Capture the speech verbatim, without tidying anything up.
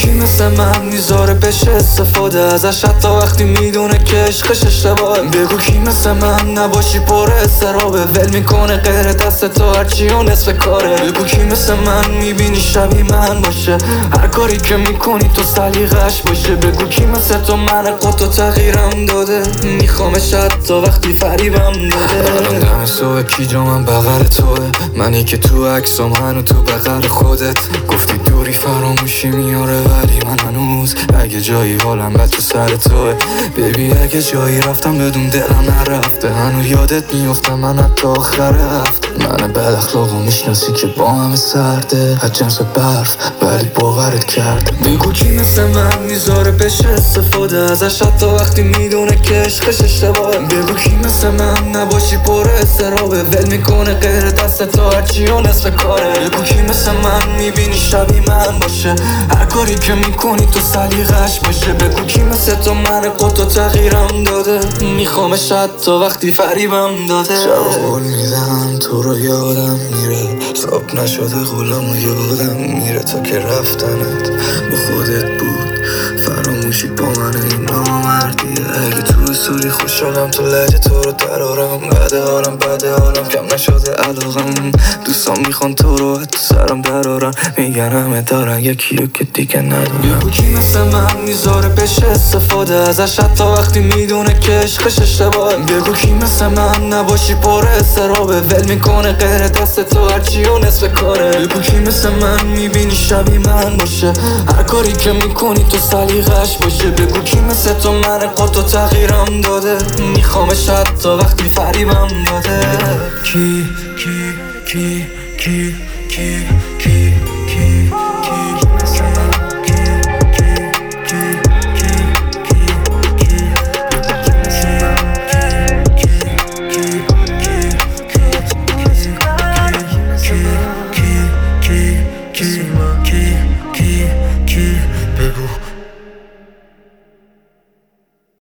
کی مثل من میذاره بشه استفاده ازش حتی وقتی میدونه که عشقش اشتباهه. بگو کی مثل من نباشی پر استرابه، ول میکنه غیر دست تو هرچی و نصف کاره. بگو کی مثل من میبینی شبیه من باشه، هر کاری که میکنی تو سلیقش باشه. بگو کی مثل تو من قطع تغییرم داده، میخوامش حتی وقتی فریبم داده. الان دم صبح کی جا من بغل توه، منی که تو عکسام هنو تو بغل خودت. گفتی دوری فراموشی میاره ولی من هنوز اگه جایی حالم بد تو سر توه. بیبی اگه جایی رفتم بدون دلم نرفته، هنو یادت میفته من حتی آخر هفته. من بد اخلاقو میشناسی که با همه سرده، از جنس برف ولی باورت کرده. بگو کی مثل من میذاره بشه استفاده ازش حتی وقتی میدونه که عشقش اشتباهه. بگو کی مثل من نباشی پر استرابه، ول میکنه غیر دست تو هرچی و نصف کاره. بگو کی مثل من میبینی شبیه من باشه، هر کاری که میکنی تو سلیقش باشه. بگو کی مثل تو من قطع تغییرم داده، میخوامش حتی وقتی فریبم داده. شب قول میدم تو رو یادم میره، صاحب نشده غلام و یادم میره تا که رفتنت با خودت بود. فراموشی با من این نامردیه، اگه تو سوری خوش شدم تو لحجه تو رو درارم. بده حالم بده حالم کم نشده علاقم، دوستان میخوان تو رو تو سرم درارم. میگن همه دارن یکی رو که دیگه ندارم. بگو کی مثل من میذاره بشه استفاده ازش حتی وقتی میدونه که عشقش اشتباهه. بگو کی مثل من نباشی پر استرابه، ول میکنه غیر دست تو هرچی و نصف کاره. بگو کی مثل من میبینی شبیه من باشه، هر کاری که میکنی تو سلیقش باشه. بگو کی مثل تو من قطع تغییرم داده، میخوامش حتی وقتی فریبم داده. کی کی کی کی کی کی کی کی مثل من، کی کی کی کی کی کی مثل من، کی کی کی کی کی کی کی کی کی